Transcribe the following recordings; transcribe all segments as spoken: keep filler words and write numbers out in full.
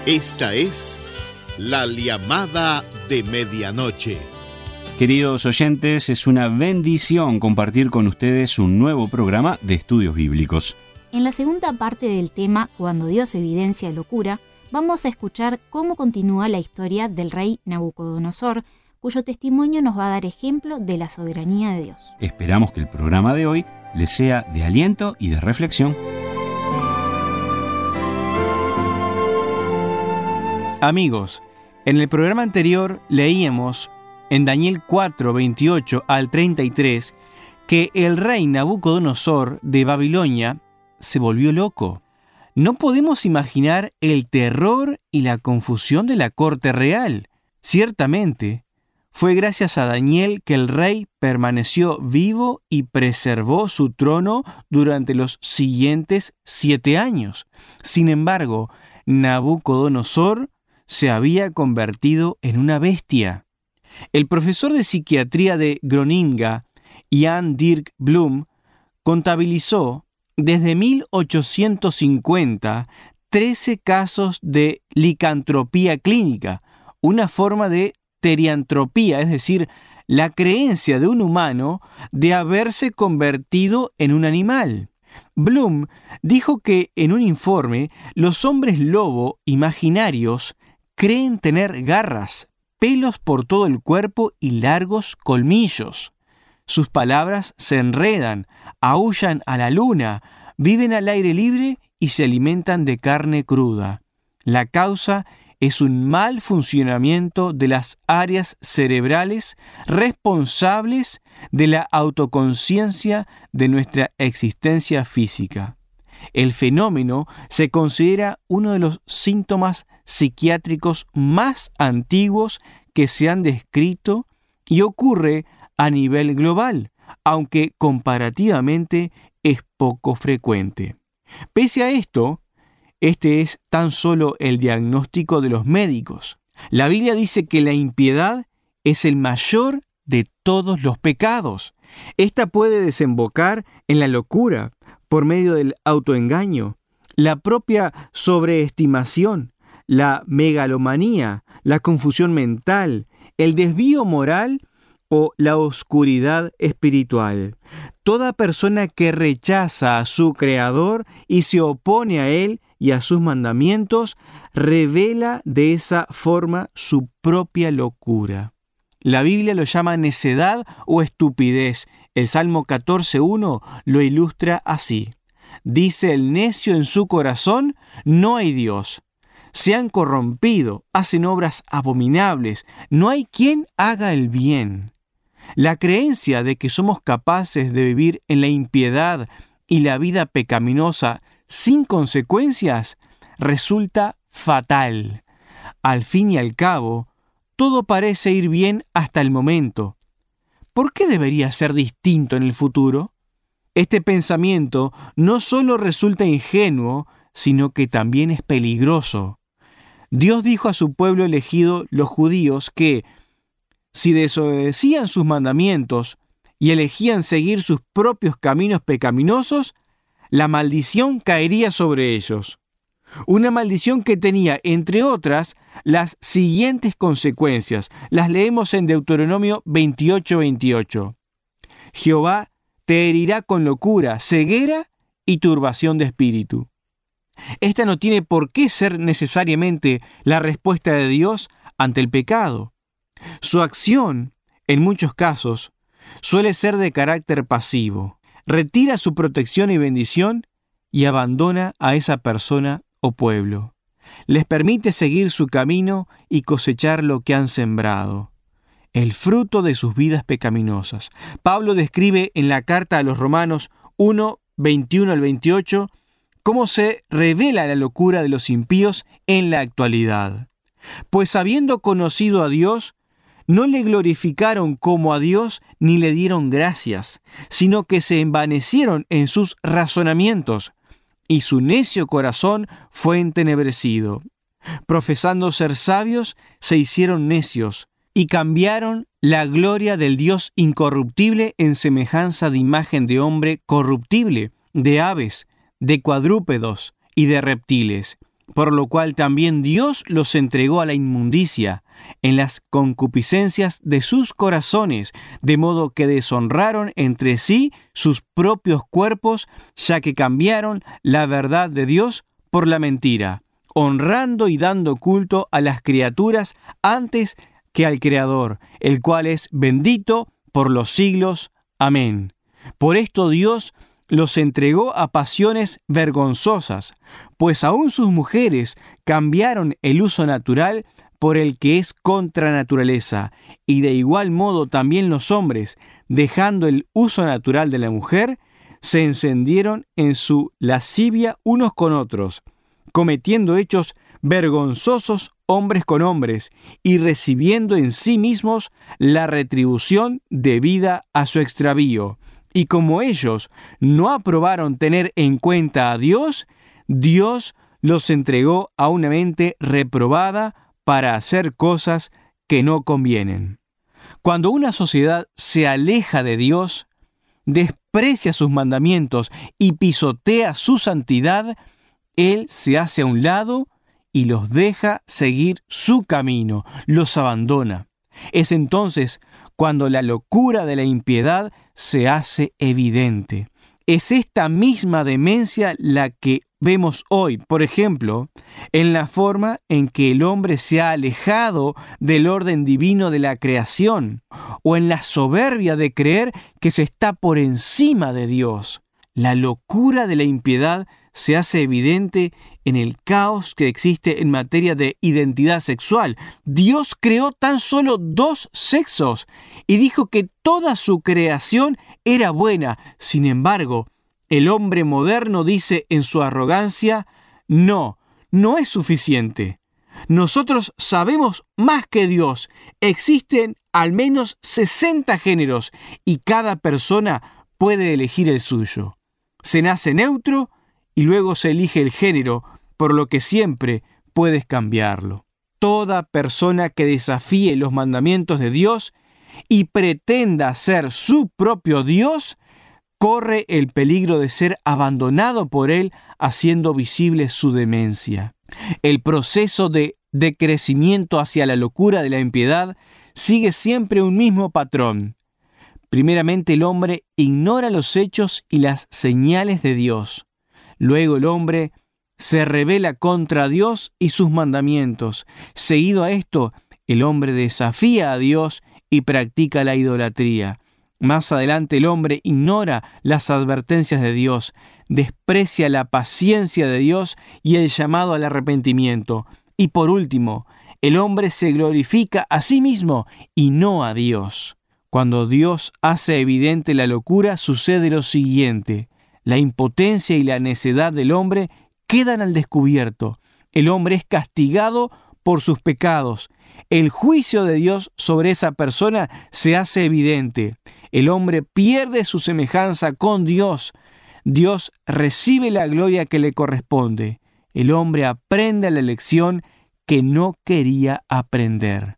Esta es La Llamada de Medianoche. Queridos oyentes, es una bendición compartir con ustedes un nuevo programa de estudios bíblicos. En la segunda parte del tema, Cuando Dios evidencia locura, vamos a escuchar cómo continúa la historia del rey Nabucodonosor, cuyo testimonio nos va a dar ejemplo de la soberanía de Dios. Esperamos que el programa de hoy les sea de aliento y de reflexión. Amigos, en el programa anterior leíamos en Daniel cuatro, veintiocho al treinta y tres que el rey Nabucodonosor de Babilonia se volvió loco. No podemos imaginar el terror y la confusión de la corte real. Ciertamente, fue gracias a Daniel que el rey permaneció vivo y preservó su trono durante los siguientes siete años. Sin embargo, Nabucodonosor se había convertido en una bestia. El profesor de psiquiatría de Groninga, Jan Dirk Blum, contabilizó desde mil ochocientos cincuenta trece casos de licantropía clínica, una forma de teriantropía, es decir, la creencia de un humano de haberse convertido en un animal. Blum dijo que en un informe los hombres lobo imaginarios creen tener garras, pelos por todo el cuerpo y largos colmillos. Sus palabras se enredan, aúllan a la luna, viven al aire libre y se alimentan de carne cruda. La causa es un mal funcionamiento de las áreas cerebrales responsables de la autoconciencia de nuestra existencia física. El fenómeno se considera uno de los síntomas psiquiátricos más antiguos que se han descrito y ocurre a nivel global, aunque comparativamente es poco frecuente. Pese a esto, este es tan solo el diagnóstico de los médicos. La Biblia dice que la impiedad es el mayor de todos los pecados. Esta puede desembocar en la locura por medio del autoengaño, la propia sobreestimación, la megalomanía, la confusión mental, el desvío moral o la oscuridad espiritual. Toda persona que rechaza a su Creador y se opone a Él y a sus mandamientos revela de esa forma su propia locura. La Biblia lo llama necedad o estupidez. El Salmo catorce uno lo ilustra así. Dice el necio en su corazón, no hay Dios. Se han corrompido, hacen obras abominables, no hay quien haga el bien. La creencia de que somos capaces de vivir en la impiedad y la vida pecaminosa sin consecuencias resulta fatal. Al fin y al cabo, todo parece ir bien hasta el momento. ¿Por qué debería ser distinto en el futuro? Este pensamiento no solo resulta ingenuo, sino que también es peligroso. Dios dijo a su pueblo elegido, los judíos, que si desobedecían sus mandamientos y elegían seguir sus propios caminos pecaminosos, la maldición caería sobre ellos. Una maldición que tenía, entre otras, las siguientes consecuencias. Las leemos en Deuteronomio veintiocho veintiocho. Jehová te herirá con locura, ceguera y turbación de espíritu. Esta no tiene por qué ser necesariamente la respuesta de Dios ante el pecado. Su acción, en muchos casos, suele ser de carácter pasivo. Retira su protección y bendición y abandona a esa persona o pueblo. Les permite seguir su camino y cosechar lo que han sembrado, el fruto de sus vidas pecaminosas. Pablo describe en la carta a los Romanos uno, veintiuno al veintiocho, cómo se revela la locura de los impíos en la actualidad. Pues habiendo conocido a Dios, no le glorificaron como a Dios ni le dieron gracias, sino que se envanecieron en sus razonamientos, y su necio corazón fue entenebrecido. Profesando ser sabios, se hicieron necios, y cambiaron la gloria del Dios incorruptible en semejanza de imagen de hombre corruptible, de aves, de cuadrúpedos y de reptiles. por lo cual también Dios los entregó a la inmundicia en las concupiscencias de sus corazones, de modo que deshonraron entre sí sus propios cuerpos, ya que cambiaron la verdad de Dios por la mentira, honrando y dando culto a las criaturas antes que al Creador, el cual es bendito por los siglos. Amén. Por esto Dios los entregó a pasiones vergonzosas, pues aún sus mujeres cambiaron el uso natural por el que es contra naturaleza, y de igual modo también los hombres, dejando el uso natural de la mujer, se encendieron en su lascivia unos con otros, cometiendo hechos vergonzosos hombres con hombres, y recibiendo en sí mismos la retribución debida a su extravío. Y como ellos no aprobaron tener en cuenta a Dios, Dios los entregó a una mente reprobada para hacer cosas que no convienen. Cuando una sociedad se aleja de Dios, desprecia sus mandamientos y pisotea su santidad, Él se hace a un lado y los deja seguir su camino, los abandona. Es entonces cuando la locura de la impiedad se hace evidente. Es esta misma demencia la que vemos hoy, por ejemplo, en la forma en que el hombre se ha alejado del orden divino de la creación, o en la soberbia de creer que se está por encima de Dios. La locura de la impiedad se hace evidente en el caos que existe en materia de identidad sexual. Dios creó tan solo dos sexos y dijo que toda su creación era buena. Sin embargo, el hombre moderno dice en su arrogancia: no, no es suficiente. Nosotros sabemos más que Dios. Existen al menos sesenta géneros y cada persona puede elegir el suyo. Se nace neutro y luego se elige el género, por lo que siempre puedes cambiarlo. Toda persona que desafíe los mandamientos de Dios y pretenda ser su propio Dios, corre el peligro de ser abandonado por Él, haciendo visible su demencia. El proceso de decrecimiento hacia la locura de la impiedad sigue siempre un mismo patrón. Primeramente, el hombre ignora los hechos y las señales de Dios. Luego el hombre se rebela contra Dios y sus mandamientos. Seguido a esto, el hombre desafía a Dios y practica la idolatría. Más adelante el hombre ignora las advertencias de Dios, desprecia la paciencia de Dios y el llamado al arrepentimiento. Y por último, el hombre se glorifica a sí mismo y no a Dios. Cuando Dios hace evidente la locura, sucede lo siguiente: la impotencia y la necedad del hombre quedan al descubierto. El hombre es castigado por sus pecados. El juicio de Dios sobre esa persona se hace evidente. El hombre pierde su semejanza con Dios. Dios recibe la gloria que le corresponde. El hombre aprende la lección que no quería aprender.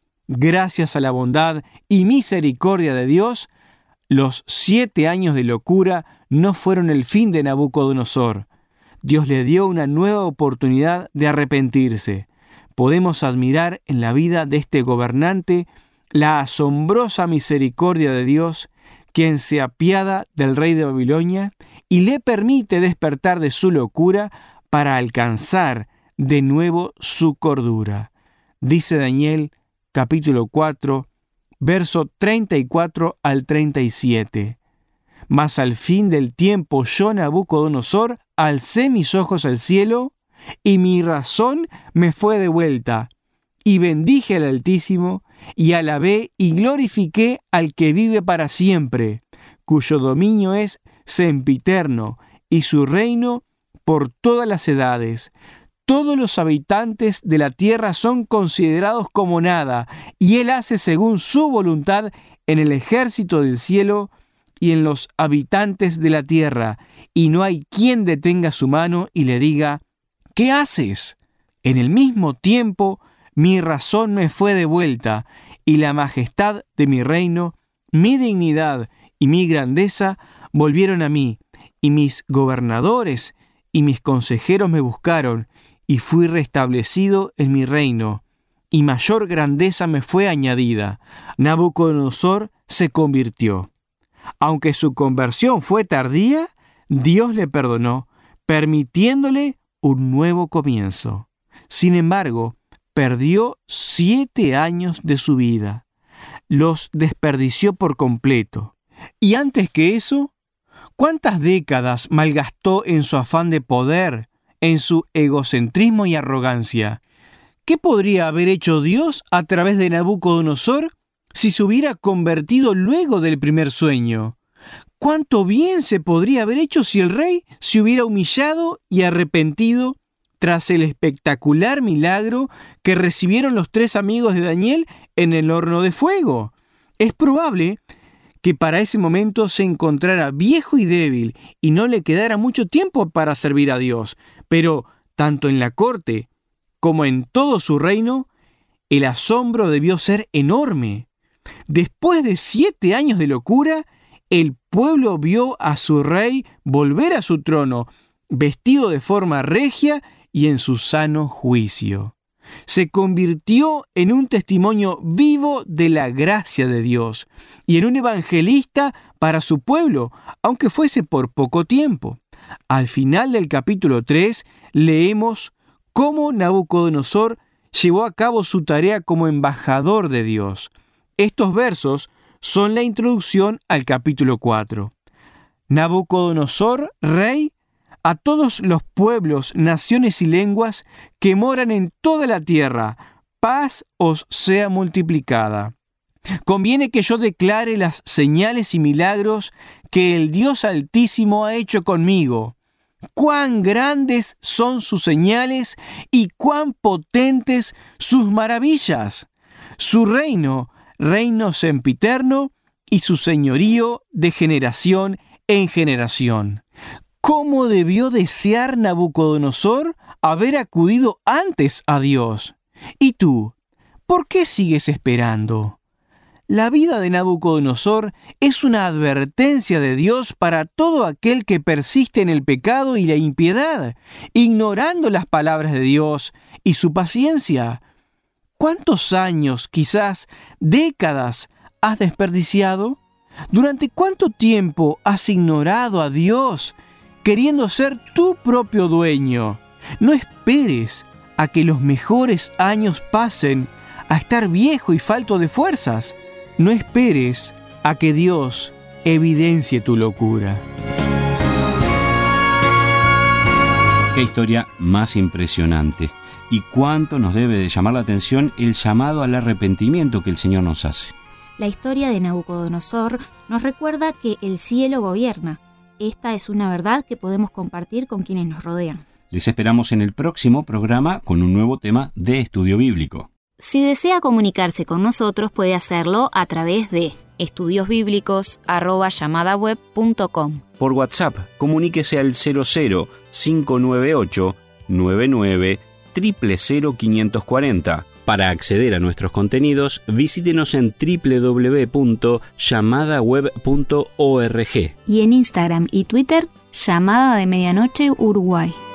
Gracias a la bondad y misericordia de Dios, los siete años de locura no fueron el fin de Nabucodonosor. Dios le dio una nueva oportunidad de arrepentirse. Podemos admirar en la vida de este gobernante la asombrosa misericordia de Dios, quien se apiada del rey de Babilonia y le permite despertar de su locura para alcanzar de nuevo su cordura. Dice Daniel capítulo cuatro, verso treinta y cuatro al treinta y siete. Mas al fin del tiempo yo, Nabucodonosor, alcé mis ojos al cielo, y mi razón me fue devuelta, y bendije al Altísimo, y alabé y glorifiqué al que vive para siempre, cuyo dominio es sempiterno, y su reino por todas las edades. Todos los habitantes de la tierra son considerados como nada, y Él hace según su voluntad en el ejército del cielo y en los habitantes de la tierra, y no hay quien detenga su mano y le diga: ¿qué haces? En el mismo tiempo mi razón me fue devuelta, y la majestad de mi reino, mi dignidad y mi grandeza volvieron a mí, y mis gobernadores y mis consejeros me buscaron, y fui restablecido en mi reino, y mayor grandeza me fue añadida. Nabucodonosor se convirtió. Aunque su conversión fue tardía, Dios le perdonó, permitiéndole un nuevo comienzo. Sin embargo, perdió siete años de su vida. Los desperdició por completo. Y antes que eso, ¿cuántas décadas malgastó en su afán de poder, en su egocentrismo y arrogancia? ¿Qué podría haber hecho Dios a través de Nabucodonosor si se hubiera convertido luego del primer sueño? ¿Cuánto bien se podría haber hecho si el rey se hubiera humillado y arrepentido tras el espectacular milagro que recibieron los tres amigos de Daniel en el horno de fuego? Es probable que para ese momento se encontrara viejo y débil y no le quedara mucho tiempo para servir a Dios, pero tanto en la corte como en todo su reino, el asombro debió ser enorme. Después de siete años de locura, el pueblo vio a su rey volver a su trono, vestido de forma regia y en su sano juicio. Se convirtió en un testimonio vivo de la gracia de Dios y en un evangelista para su pueblo, aunque fuese por poco tiempo. Al final del capítulo tres leemos cómo Nabucodonosor llevó a cabo su tarea como embajador de Dios. Estos versos son la introducción al capítulo cuatro. Nabucodonosor, rey, a todos los pueblos, naciones y lenguas que moran en toda la tierra, paz os sea multiplicada. Conviene que yo declare las señales y milagros que el Dios Altísimo ha hecho conmigo. Cuán grandes son sus señales y cuán potentes sus maravillas. Su reino, reino sempiterno, y su señorío de generación en generación. ¿Cómo debió desear Nabucodonosor haber acudido antes a Dios? ¿Y tú, por qué sigues esperando? La vida de Nabucodonosor es una advertencia de Dios para todo aquel que persiste en el pecado y la impiedad, ignorando las palabras de Dios y su paciencia. ¿Cuántos años, quizás décadas, has desperdiciado? ¿Durante cuánto tiempo has ignorado a Dios, queriendo ser tu propio dueño? No esperes a que los mejores años pasen a estar viejo y falto de fuerzas. No esperes a que Dios evidencie tu locura. Qué historia más impresionante. Y cuánto nos debe de llamar la atención el llamado al arrepentimiento que el Señor nos hace. La historia de Nabucodonosor nos recuerda que el cielo gobierna. Esta es una verdad que podemos compartir con quienes nos rodean. Les esperamos en el próximo programa con un nuevo tema de estudio bíblico. Si desea comunicarse con nosotros, puede hacerlo a través de estudiosbíblicos arroba llamadaweb punto com. Por WhatsApp, comuníquese al cero cero cinco nueve ocho nueve nueve cero cero cero cinco cuatro cero. Para acceder a nuestros contenidos, visítenos en doble u doble u doble u punto llamadaweb punto org. Y en Instagram y Twitter, Llamada de Medianoche Uruguay.